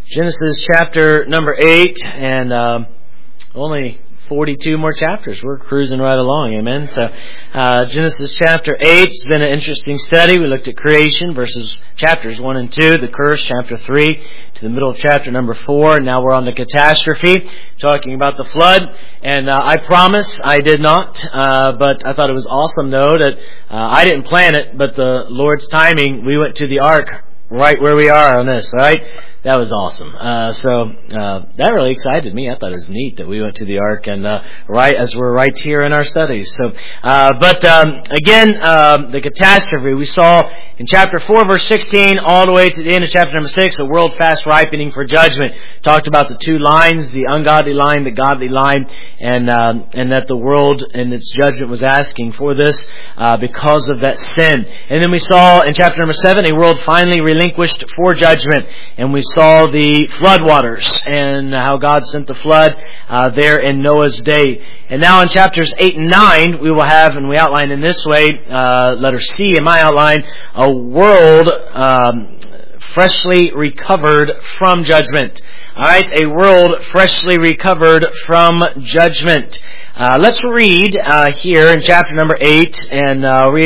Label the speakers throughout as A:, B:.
A: Genesis chapter number 8, and only 42 more chapters. We're cruising right along, amen. So, Genesis chapter 8 has been an interesting study. We looked at creation, chapters 1 and 2, the curse, chapter 3, to the middle of chapter number 4. Now we're on the catastrophe, talking about the flood. And I promise I did not, but I thought it was awesome, though, that I didn't plan it, but the Lord's timing, we went to the ark right where we are on this, right? That was awesome. So that really excited me. I thought it was neat that we went to the ark, and right as we're right here in our studies. So, but again, the catastrophe we saw in chapter 4, verse 16, all the way to the end of chapter number 6, a world fast ripening for judgment. Talked about the two lines, the ungodly line, the godly line, and that the world and its judgment was asking for this because of that sin. And then we saw in chapter number 7, a world finally relinquished for judgment, and we saw the flood waters and how God sent the flood there in Noah's day. And now in chapters 8 and 9, we will have, and we outline in this way, letter C in my outline, a world freshly recovered from judgment. Alright, a world freshly recovered from judgment. Let's read here in chapter number 8, and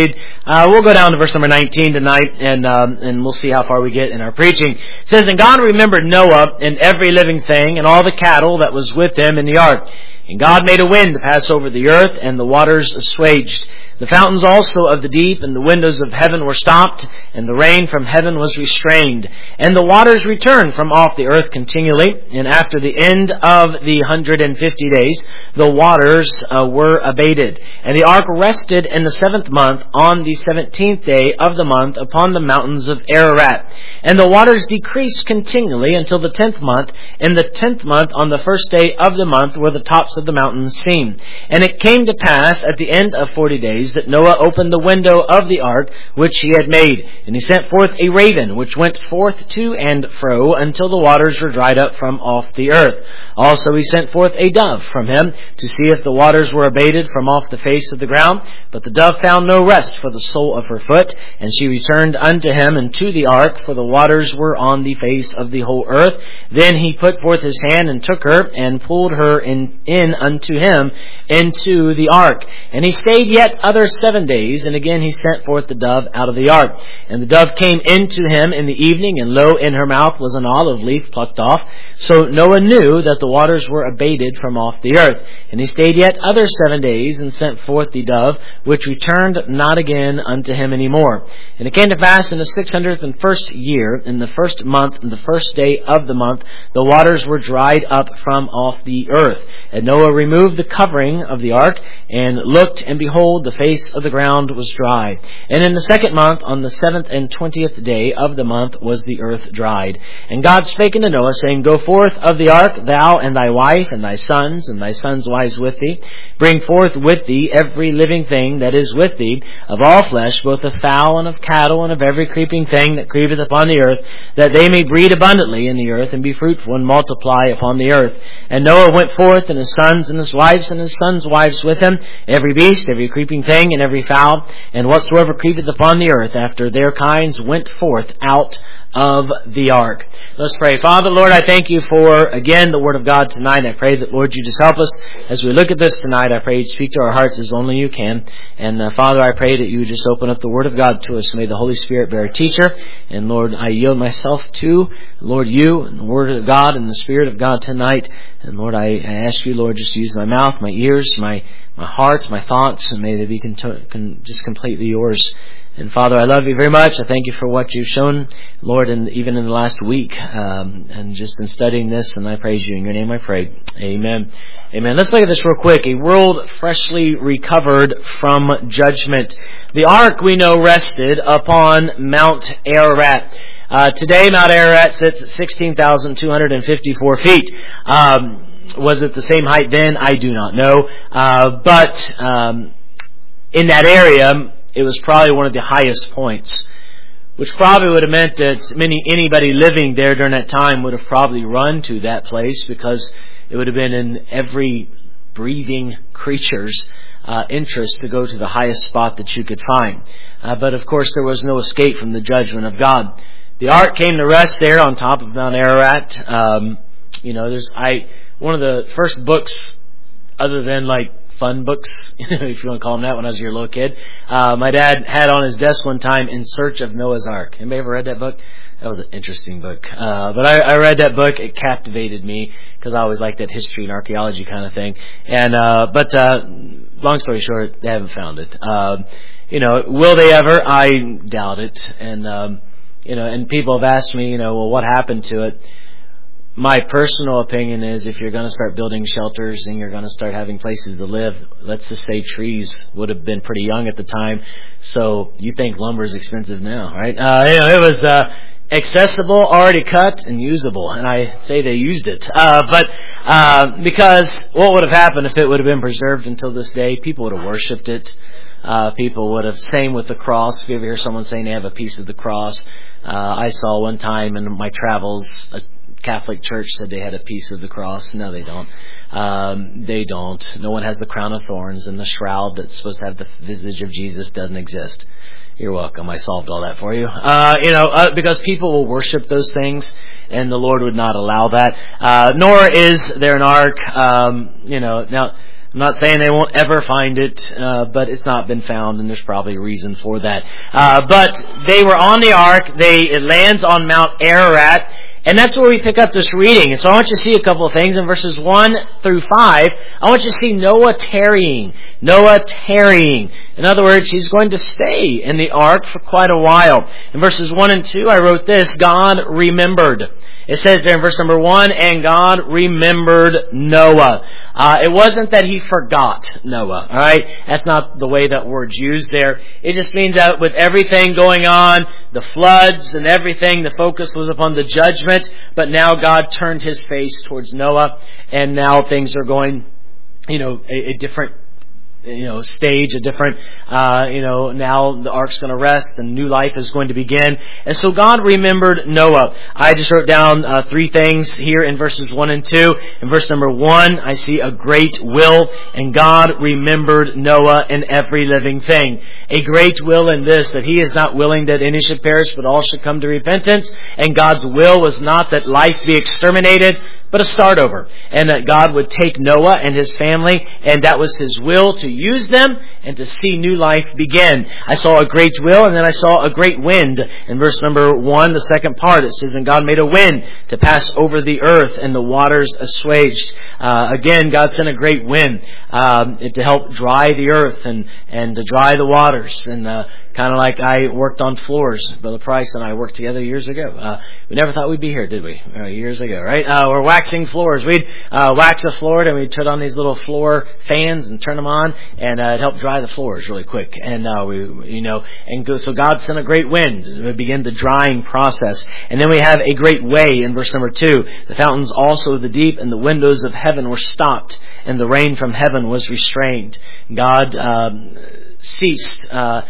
A: we'll go down to verse number 19 tonight, and we'll see how far we get in our preaching. It says, "And God remembered Noah and every living thing, and all the cattle that was with him in the ark. And God made a wind to pass over the earth, and the waters assuaged. The fountains also of the deep and the windows of heaven were stopped, and the rain from heaven was restrained. And the waters returned from off the earth continually. And after the end of the 150 days, the waters were abated. And the ark rested in the 7th month on the 17th day of the month upon the mountains of Ararat. And the waters decreased continually until the 10th month. In the 10th month on the 1st day of the month were the tops of the mountains seen. And it came to pass at the end of 40 days that Noah opened the window of the ark which he had made. And he sent forth a raven, which went forth to and fro until the waters were dried up from off the earth. Also he sent forth a dove from him to see if the waters were abated from off the face of the ground. But the dove found no rest for the sole of her foot, and she returned unto him and to the ark, for the waters were on the face of the whole earth. Then he put forth his hand and took her and pulled her in unto him into the ark. And he stayed yet other 7 days, and again he sent forth the dove out of the ark. And the dove came into him in the evening, and lo, in her mouth was an olive leaf plucked off. So Noah knew that the waters were abated from off the earth. And he stayed yet other 7 days, and sent forth the dove, which returned not again unto him any more. And it came to pass in the 601st year, in the 1st month, in the 1st day of the month, the waters were dried up from off the earth. And Noah removed the covering of the ark, and looked, and behold, the face of the ground was dry. And in the 2nd month, on the 7th and 20th day of the month, was the earth dried. And God spake unto Noah, saying, Go forth of the ark, thou and thy wife, and thy sons wives with thee. Bring forth with thee every living thing that is with thee, of all flesh, both of fowl and of cattle, and of every creeping thing that creepeth upon the earth, that they may breed abundantly in the earth, and be fruitful, and multiply upon the earth. And Noah went forth, and his sons and his sons' wives with him, every beast, every creeping thing, and every fowl, and whatsoever creepeth upon the earth after their kinds went forth out of the ark." Let's pray. Father, Lord, I thank you for, again, the Word of God tonight. I pray that, Lord, you just help us as we look at this tonight. I pray you speak to our hearts as only you can. And, Father, I pray that you would just open up the Word of God to us. May the Holy Spirit bear a teacher. And, Lord, I yield myself to, Lord, you and the Word of God and the Spirit of God tonight. And, Lord, I ask you, Lord, just to use my mouth, my ears, my hearts, my thoughts, and may they be just completely yours. And Father, I love you very much. I thank you for what you've shown, Lord, and even in the last week, and just in studying this, and I praise you. In your name I pray. Amen. Amen. Let's look at this real quick. A world freshly recovered from judgment. The ark, we know, rested upon Mount Ararat. Today, Mount Ararat sits at 16,254 feet. Was it the same height then? I do not know. But in that area, it was probably one of the highest points, which probably would have meant that anybody living there during that time would have probably run to that place, because it would have been in every breathing creature's interest to go to the highest spot that you could find. But of course there was no escape from the judgment of God. the ark came to rest there on top of Mount Ararat. One of the first books, other than like fun books, if you want to call them that, when I was your little kid, my dad had on his desk one time, In Search of Noah's Ark. Anybody ever read that book? That was an interesting book. But I read that book. It captivated me because I always liked that history and archaeology kind of thing. And long story short, they haven't found it. Will they ever? I doubt it. And and people have asked me, well, what happened to it? My personal opinion is, if you're going to start building shelters and you're going to start having places to live, let's just say trees would have been pretty young at the time. So you think lumber is expensive now, right? It was accessible, already cut, and usable. And I say they used it. Because what would have happened if it would have been preserved until this day? People would have worshipped it. People would have, same with the cross. If you ever hear someone saying they have a piece of the cross, I saw one time in my travels, a Catholic church said they had a piece of the cross. No, they don't. They don't. No one has the crown of thorns, and the shroud that's supposed to have the visage of Jesus doesn't exist. You're welcome. I solved all that for you. Because people will worship those things, and the Lord would not allow that. Nor is there an ark. Now, I'm not saying they won't ever find it, but it's not been found, and there's probably a reason for that. But they were on the ark. It lands on Mount Ararat. And that's where we pick up this reading. And so I want you to see a couple of things. In verses 1 through 5, I want you to see Noah tarrying. Noah tarrying. In other words, he's going to stay in the ark for quite a while. In verses 1 and 2, I wrote this: God remembered. It says there in verse number 1, and God remembered Noah. It wasn't that he forgot Noah, alright? That's not the way that word's used there. It just means that with everything going on, the floods and everything, the focus was upon the judgment, but now God turned His face towards Noah, and now things are going, a different stage, a different, now the ark's going to rest and new life is going to begin. And so God remembered Noah. I just wrote down 3 things here in verses 1 and 2. In verse number 1, I see a great will, and God remembered Noah in every living thing. A great will in this, that He is not willing that any should perish, but all should come to repentance. And God's will was not that life be exterminated, but a start over. And that God would take Noah and his family, and that was His will, to use them and to see new life begin. I saw a great will, and then I saw a great wind. In verse number 1, the second part, it says, and God made a wind to pass over the earth, and the waters assuaged. Again, God sent a great wind to help dry the earth and to dry the waters. And kind of like I worked on floors. Brother Price and I worked together years ago. We never thought we'd be here, did we? Years ago, right? We're waxing floors. We'd wax a floor, and we'd turn on these little floor fans and turn them on, and it helped dry the floors really quick. And so God sent a great wind to begin the drying process. And then we have a great way in verse number 2. The fountains also of the deep and the windows of heaven were stopped, and the rain from heaven was restrained. God ceased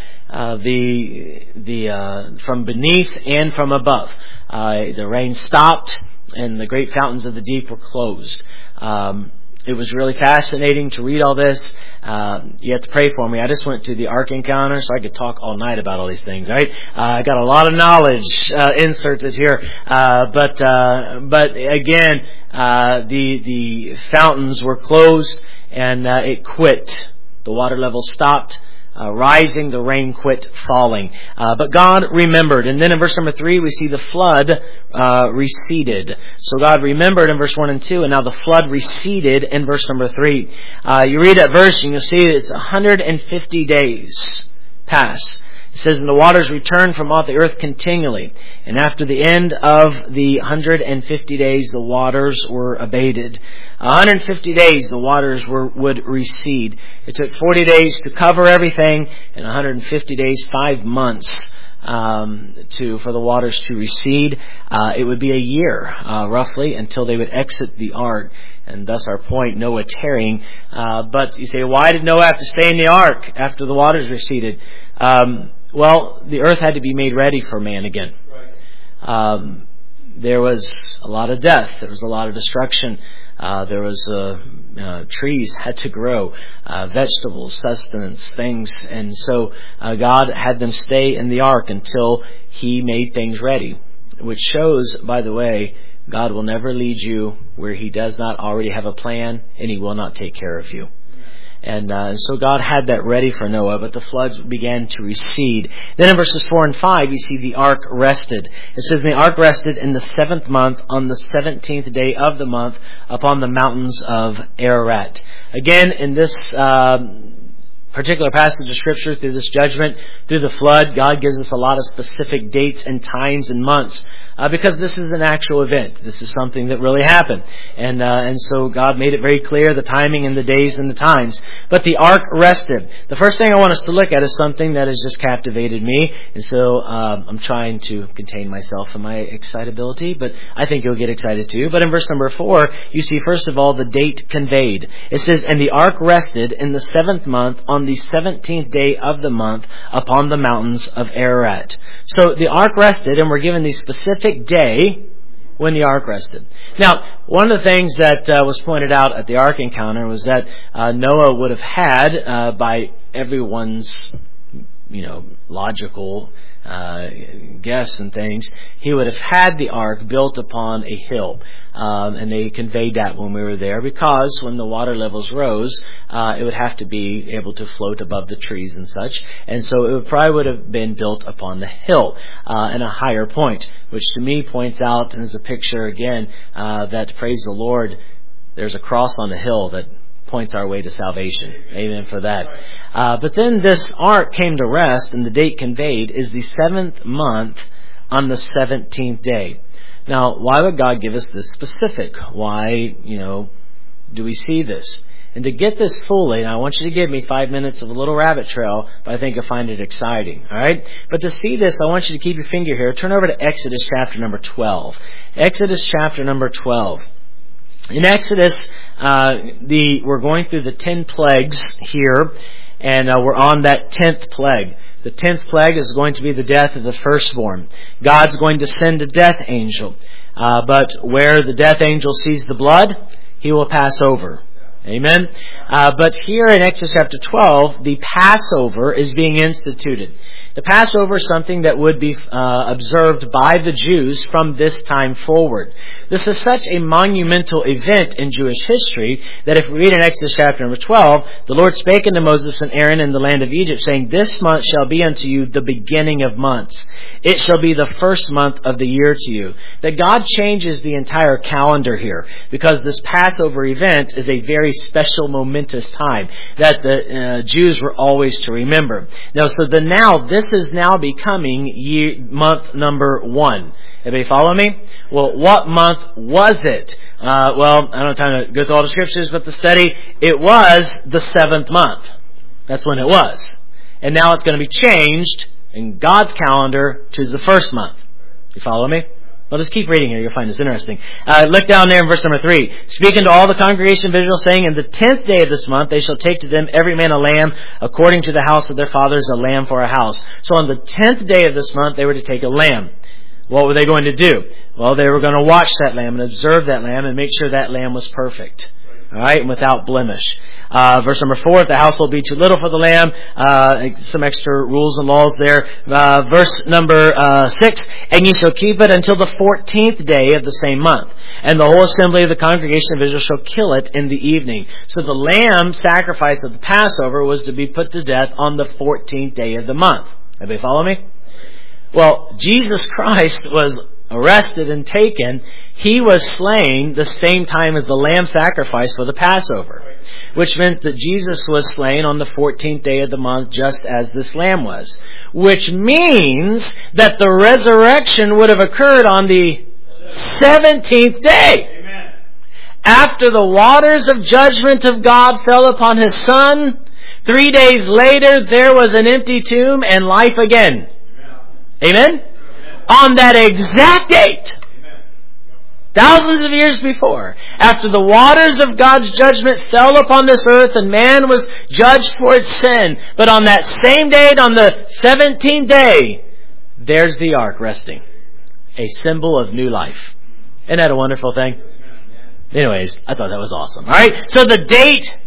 A: from beneath and from above. The rain stopped, and the great fountains of the deep were closed. It was really fascinating to read all this. You have to pray for me. I just went to the Ark Encounter, so I could talk all night about all these things, right? I got a lot of knowledge inserted here. But again, the fountains were closed, and it quit. The water level stopped rising, the rain quit falling. But God remembered. And then in verse number 3, we see the flood receded. So God remembered in verse 1 and 2, and now the flood receded in verse number 3. You read that verse, and you'll see that it's 150 days pass. It says, and the waters returned from off the earth continually. And after the end of the 150 days, the waters were abated. 150 days, the waters would recede. It took 40 days to cover everything, and 150 days, 5 months, for the waters to recede. It would be a year, roughly, until they would exit the ark. And thus our point, Noah tarrying. But you say, why did Noah have to stay in the ark after the waters receded? Well, the earth had to be made ready for man again. Right. There was a lot of death. There was a lot of destruction. There was trees had to grow, vegetables, sustenance, things. And so God had them stay in the ark until He made things ready. which shows, by the way, God will never lead you where He does not already have a plan, and He will not take care of you. And so God had that ready for Noah, but the floods began to recede. Then in verses 4 and 5, you see the ark rested. It says, the ark rested in the 7th month, on the 17th day of the month, upon the mountains of Ararat. Again, in this particular passage of Scripture, through this judgment, through the flood, God gives us a lot of specific dates and times and months, because this is an actual event. This is something that really happened. And so God made it very clear, the timing and the days and the times. But the ark rested. The first thing I want us to look at is something that has just captivated me. And so I'm trying to contain myself in my excitability, but I think you'll get excited too. But in verse number 4, you see, first of all, the date conveyed. It says, and the ark rested in the 7th month, on the 17th day of the month, upon the mountains of Ararat. So the ark rested, and we're given the specific day when the ark rested. Now, one of the things that was pointed out at the ark encounter was that Noah would have had, by everyone's, logical guess and things, he would have had the ark built upon a hill. And they conveyed that when we were there, because when the water levels rose, it would have to be able to float above the trees and such. And so it probably would have been built upon the hill, and a higher point, which to me points out, and is a picture again, that, praise the Lord, there's a cross on the hill that points our way to salvation. Amen for that. But then this ark came to rest, and the date conveyed is the 7th month on the 17th day. Now, why would God give us this specific? Why, do we see this? And to get this fully, and I want you to give me 5 minutes of a little rabbit trail, but I think you'll find it exciting. All right? But to see this, I want you to keep your finger here. Turn over to Exodus chapter number 12. Exodus chapter number 12. In Exodus, we're going through the 10 plagues here, and we're on that 10th plague. The 10th plague is going to be the death of the firstborn. God's going to send a death angel. But where the death angel sees the blood, He will pass over. Amen? But here in Exodus chapter 12, the Passover is being instituted. The Passover is something that would be observed by the Jews from this time forward. This is such a monumental event in Jewish history that if we read in Exodus chapter number 12, the Lord spake unto Moses and Aaron in the land of Egypt, saying, this month shall be unto you the beginning of months. It shall be the first month of the year to you. That God changes the entire calendar here, because this Passover event is a very special, momentous time that the Jews were always to remember. Now, this is now becoming month number 1. Everybody follow me? Well, what month was it? Well, I don't have time to go through all the scriptures, but the study, it was the 7th month. That's when it was. And now it's going to be changed in God's calendar to the 1st month. You follow me? Well, just keep reading here. You'll find this interesting. Look down there in verse number 3. Speaking to all the congregation of Israel, saying, in the 10th day of this month, they shall take to them every man a lamb, according to the house of their fathers, a lamb for a house. So on the 10th day of this month, they were to take a lamb. What were they going to do? Well, they were going to watch that lamb and observe that lamb and make sure that lamb was perfect. All right, and without blemish. Verse number 4, if the household be too little for the lamb, some extra rules and laws there. Verse number 6, and ye shall keep it until the 14th day of the same month. And the whole assembly of the congregation of Israel shall kill it in the evening. So the lamb sacrifice of the Passover was to be put to death on the 14th day of the month. Everybody follow me? Well, Jesus Christ was arrested and taken. He was slain the same time as the lamb sacrifice for the Passover, which meant that Jesus was slain on the 14th day of the month, just as this lamb was, which means that the resurrection would have occurred on the 17th day. Amen. After the waters of judgment of God fell upon His Son, 3 days later there was an empty tomb and life again. Amen? Amen? On that exact date, thousands of years before, after the waters of God's judgment fell upon this earth and man was judged for its sin, but on that same date, on the 17th day, there's the ark resting. A symbol of new life. Isn't that a wonderful thing? Anyways, I thought that was awesome. Alright, so the date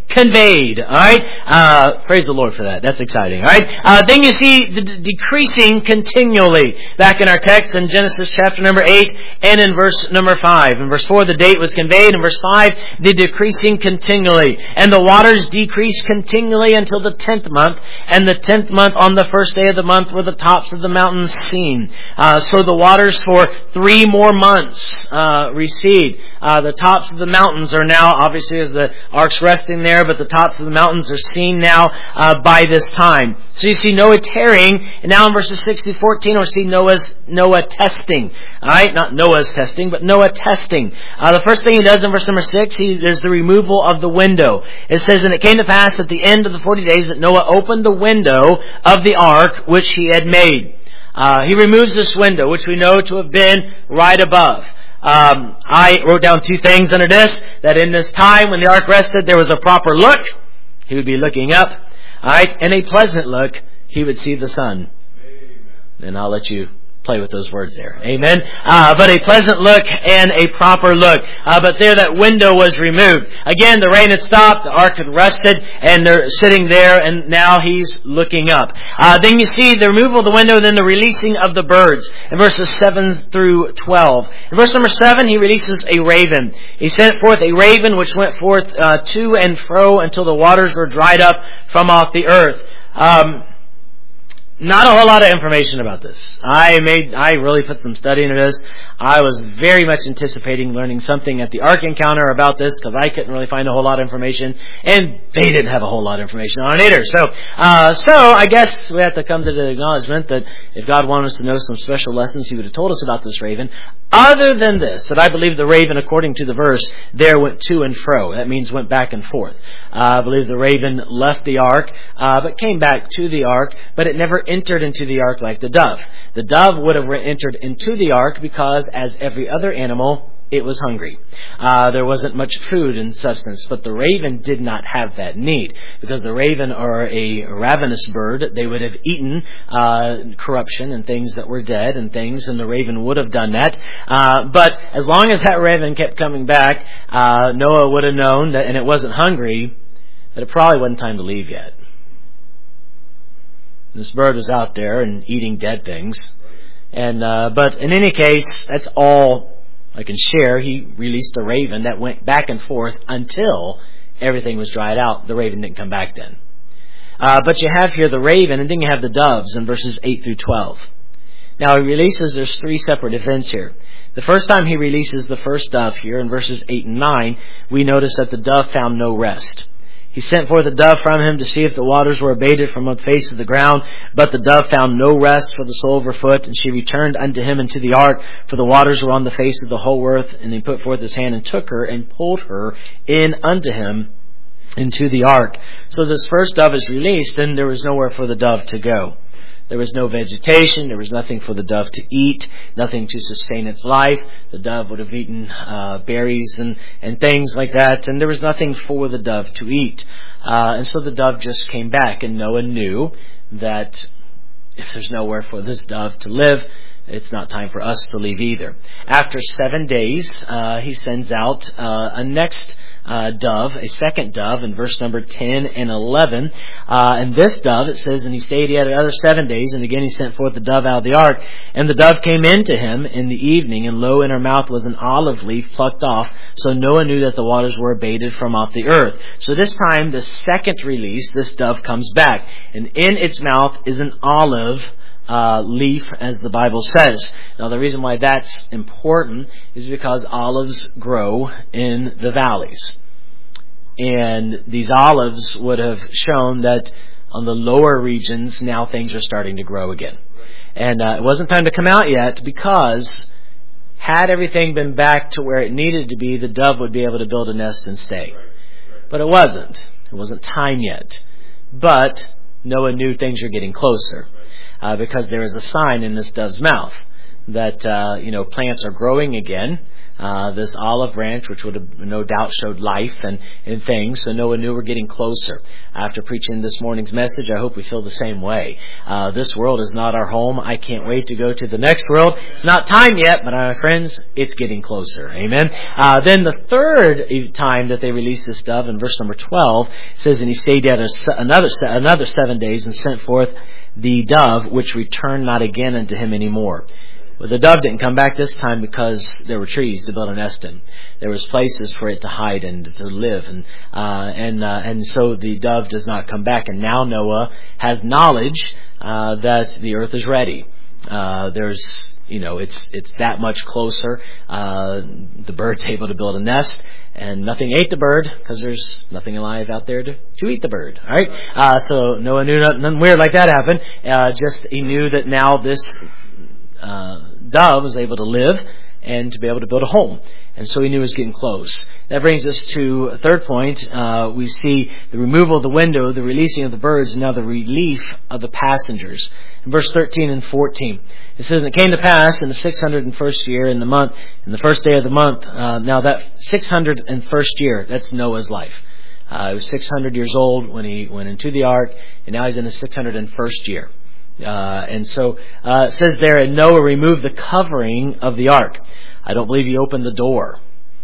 A: conveyed. All right, praise the Lord for that. That's exciting. All right, then you see the decreasing continually. Back in our text in Genesis chapter number 8 and in verse number 5. In verse 4, the date was conveyed. In verse 5, the decreasing continually, and the waters decreased continually until the 10th month. And the 10th month, on the first day of the month, were the tops of the mountains seen. So the waters for 3 more months recede. The tops of the mountains are now, obviously, as the ark's resting there, but the tops of the mountains are seen now by this time. So you see Noah tarrying, and now in verses 6 to 14, we see Noah testing. All right, not Noah's testing, but Noah testing. The first thing he does in verse number 6, there's the removal of the window. It says, and it came to pass at the end of the 40 days that Noah opened the window of the ark which he had made. He removes this window, which we know to have been right above. I wrote down 2 things under this, that in this time when the ark rested, there was a proper look. He would be looking up. Alright, and a pleasant look, he would see the sun. Amen. And I'll let you play with those words there. Amen. But a pleasant look and a proper look. But there that window was removed. Again, the rain had stopped, the ark had rested, and they're sitting there, and now he's looking up. Then you see the removal of the window, then the releasing of the birds in verses 7 through 12. In verse number 7, he releases a raven. He sent forth a raven which went forth to and fro until the waters were dried up from off the earth. Not a whole lot of information about this. I really put some study into this. I was very much anticipating learning something at the Ark Encounter about this, because I couldn't really find a whole lot of information, and they didn't have a whole lot of information on it either. So I guess we have to come to the acknowledgement that if God wanted us to know some special lessons, He would have told us about this raven. Other than this, that I believe the raven, according to the verse, there went to and fro. That means went back and forth. I believe the raven left the ark, but came back to the ark, but it never entered into the ark like the dove. The dove would have entered into the ark because, as every other animal, it was hungry. There wasn't much food and substance, but the raven did not have that need, because the raven are a ravenous bird. They would have eaten corruption and things that were dead and things, and the raven would have done that. But as long as that raven kept coming back, Noah would have known that, and it wasn't hungry, that it probably wasn't time to leave yet. This bird was out there and eating dead things. And but in any case, that's all I can share. He released a raven that went back and forth until everything was dried out. The raven didn't come back then. But you have here the raven, and then you have the doves in verses 8 through 12. Now he releases, there's 3 separate events here. The first time he releases the first dove here in verses 8 and 9, we notice that the dove found no rest. He sent forth a dove from him to see if the waters were abated from the face of the ground. But the dove found no rest for the sole of her foot, and she returned unto him into the ark, for the waters were on the face of the whole earth. And he put forth his hand and took her and pulled her in unto him into the ark. So this first dove is released, and there was nowhere for the dove to go. There was no vegetation. There was nothing for the dove to eat, nothing to sustain its life. The dove would have eaten berries and things like that, and there was nothing for the dove to eat. And so the dove just came back, and Noah knew that if there's nowhere for this dove to live, it's not time for us to leave either. After 7 days, he sends out a next dove, a second dove, in verse number 10 and 11. And this dove, it says, and he stayed yet another 7 days, and again he sent forth the dove out of the ark. And the dove came into him in the evening, and lo, in her mouth was an olive leaf plucked off. So Noah knew that the waters were abated from off the earth. So this time, the second release, this dove comes back, and in its mouth is an olive leaf, as the Bible says. Now the reason why that's important is because olives grow in the valleys. And these olives would have shown that on the lower regions, now things are starting to grow again. And it wasn't time to come out yet, because had everything been back to where it needed to be, the dove would be able to build a nest and stay. But it wasn't. It wasn't time yet. But Noah knew things were getting closer. Because there is a sign in this dove's mouth that plants are growing again. this olive branch, which would have no doubt showed life and things. So Noah knew we're getting closer. After preaching this morning's message, I hope we feel the same way. This world is not our home. I can't wait to go to the next world. It's not time yet, but my friends, it's getting closer. Amen. Then the third time that they released this dove, in verse number 12, says, "And he stayed yet another 7 days, and sent forth the dove, which returned not again unto him any more." Well, the dove didn't come back this time because there were trees to build a nest in. There was places for it to hide and to live, and so the dove does not come back. And now Noah has knowledge that the earth is ready. It's that much closer. The bird's able to build a nest, and nothing ate the bird because there's nothing alive out there to eat the bird. All right. So Noah knew nothing weird like that happened. Just he knew that now this dove was able to live and to be able to build a home. And so he knew it was getting close. That brings us to a third point. We see the removal of the window, the releasing of the birds, and now the relief of the passengers. In verse 13 and 14, it says, "It came to pass in the 601st year in the month, in the first day of the month." Now that 601st year, that's Noah's life. He was 600 years old when he went into the ark, and now he's in his 601st year. And so it says there, "And Noah removed the covering of the ark." I don't believe he opened the door.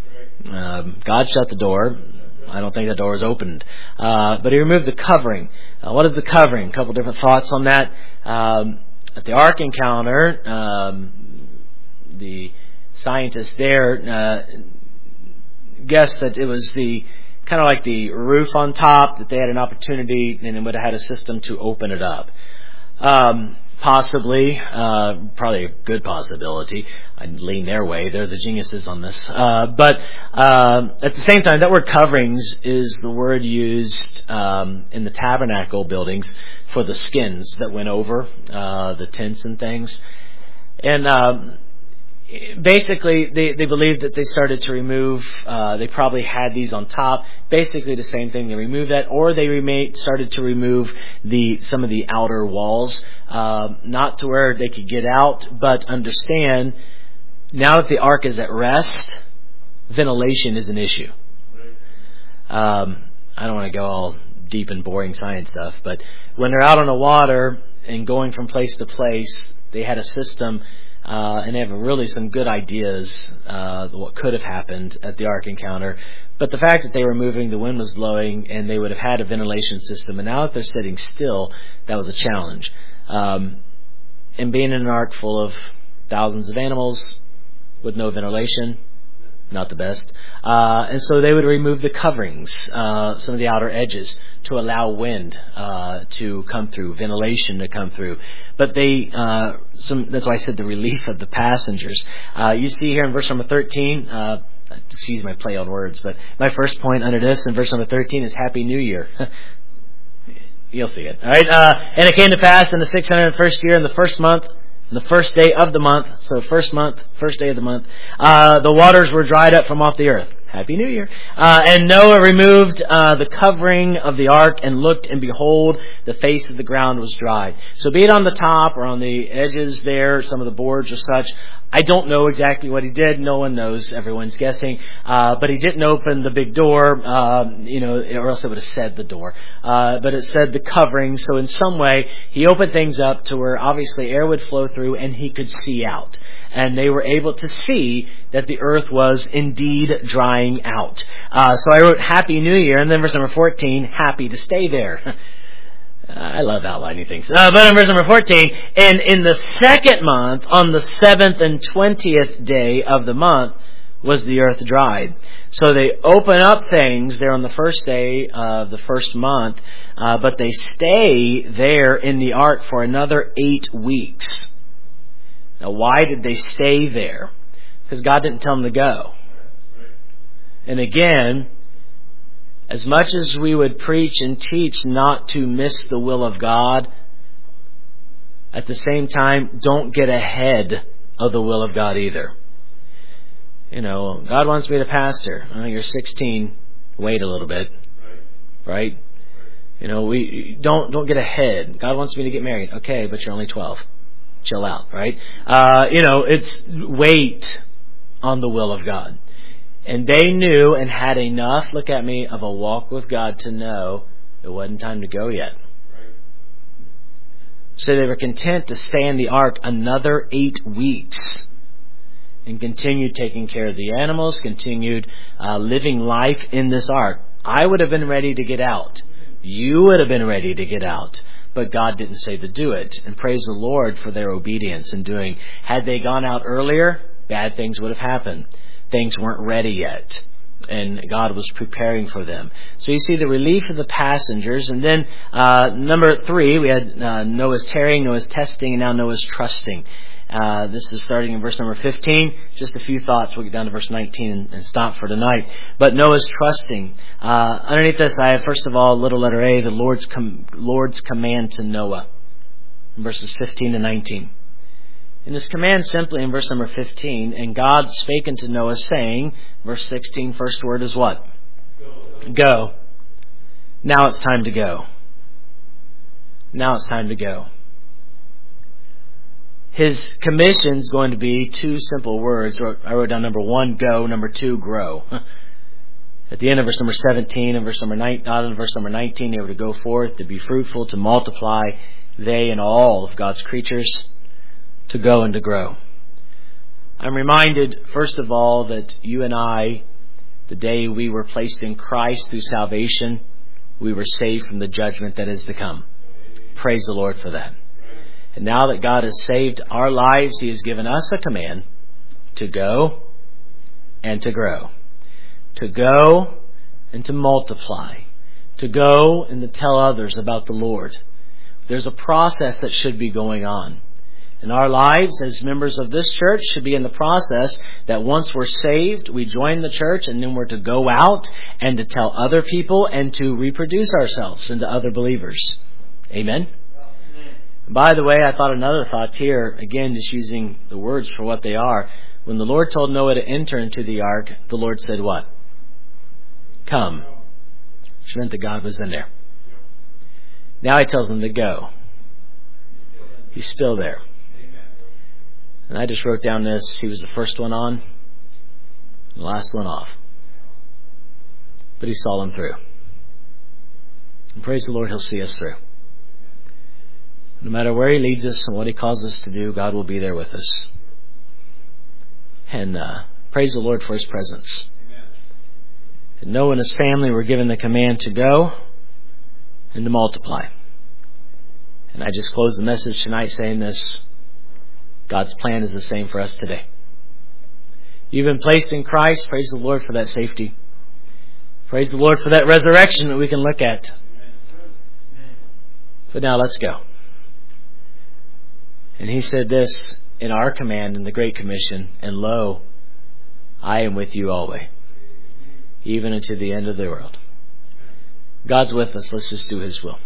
A: God shut the door. I don't think the door was opened. But he removed the covering. What is the covering? A couple different thoughts on that. At the Ark Encounter, the scientists there guessed that it was the kind of like the roof on top, that they had an opportunity and they would have had a system to open it up. Possibly, probably a good possibility. I'd lean their way. They're the geniuses on this. But at the same time, that word coverings is the word used in the tabernacle buildings for the skins that went over the tents and things. And basically, they believed that they started to remove, they probably had these on top. Basically the same thing. They removed that, or they started to remove some of the outer walls, not to where they could get out, but understand, now that the ark is at rest, ventilation is an issue. I don't want to go all deep and boring science stuff, but when they're out on the water and going from place to place, they had a system. And they have really some good ideas what could have happened at the Ark Encounter. But the fact that they were moving, the wind was blowing, and they would have had a ventilation system. And now that they're sitting still, that was a challenge. And being in an ark full of thousands of animals with no ventilation, not the best. And so they would remove the coverings, some of the outer edges, to allow wind to come through, ventilation to come through. But that's why I said the relief of the passengers. You see here in verse number 13, excuse my play on words, but my first point under this in verse number 13 is Happy New Year. You'll see it. All right. And it came to pass in the 601st year, in the first month, the first day of the month, so first day of the month, the waters were dried up from off the earth. Happy New Year. And Noah removed the covering of the ark and looked, and behold, the face of the ground was dried. So be it on the top or on the edges there, some of the boards or such, I don't know exactly what he did. No one knows. Everyone's guessing. But he didn't open the big door, or else it would have said the door. But it said the covering. So in some way, he opened things up to where obviously air would flow through and he could see out. And they were able to see that the earth was indeed drying out. So I wrote Happy New Year, and then verse number 14, happy to stay there. I love outlining things. But in verse number 14, and in the second month, on the 7th and 20th day of the month, was the earth dried. So they open up things there on the first day of the first month, but they stay there in the ark for another 8 weeks. Now, why did they stay there? Because God didn't tell them to go. And again, as much as we would preach and teach not to miss the will of God, at the same time, don't get ahead of the will of God either. God wants me to pastor. You're 16. Wait a little bit. Right? We don't get ahead. God wants me to get married. Okay, but you're only 12. Chill out, right? It's wait on the will of God. And they knew and had enough, look at me, of a walk with God to know it wasn't time to go yet. So they were content to stay in the ark another 8 weeks and continued taking care of the animals, continued living life in this ark. I would have been ready to get out. You would have been ready to get out. But God didn't say to do it. And praise the Lord for their obedience in doing. Had they gone out earlier, bad things would have happened. Things weren't ready yet. And God was preparing for them. So you see the relief of the passengers. And then number 3, we had Noah's tarrying, Noah's testing, and now Noah's trusting. This is starting in verse number 15. Just a few thoughts. We'll get down to verse 19 and stop for tonight. But Noah's trusting. Underneath this, I have, first of all, little letter A, the Lord's command to Noah. Verses 15 to 19. And this command simply in verse number 15, and God spake unto Noah, saying, verse 16, first word is what? Go. Now it's time to go. Now it's time to go. His commission is going to be 2 simple words. I wrote down number 1, go. Number 2, grow. At the end of verse number 17 and verse number 19, they were to go forth, to be fruitful, to multiply, they and all of God's creatures, to go and to grow. I'm reminded, first of all, that you and I, the day we were placed in Christ through salvation, we were saved from the judgment that is to come. Praise the Lord for that. And now that God has saved our lives, He has given us a command to go and to grow. To go and to multiply. To go and to tell others about the Lord. There's a process that should be going on. And our lives as members of this church should be in the process that once we're saved, we join the church, and then we're to go out and to tell other people and to reproduce ourselves into other believers. Amen? By the way, I thought another thought here, again, just using the words for what they are. When the Lord told Noah to enter into the ark, the Lord said what? Come. Which meant that God was in there. Now He tells him to go. He's still there. And I just wrote down this. He was the first one on, the last one off. But He saw them through. And praise the Lord, He'll see us through. No matter where He leads us and what He calls us to do, God will be there with us. And praise the Lord for His presence. And Noah and his family were given the command to go and to multiply. And I just close the message tonight saying this. God's plan is the same for us today. You've been placed in Christ. Praise the Lord for that safety. Praise the Lord for that resurrection that we can look at. But now let's go. And He said this in our command in the Great Commission, and lo, I am with you always, even unto the end of the world. God's with us. Let's just do His will.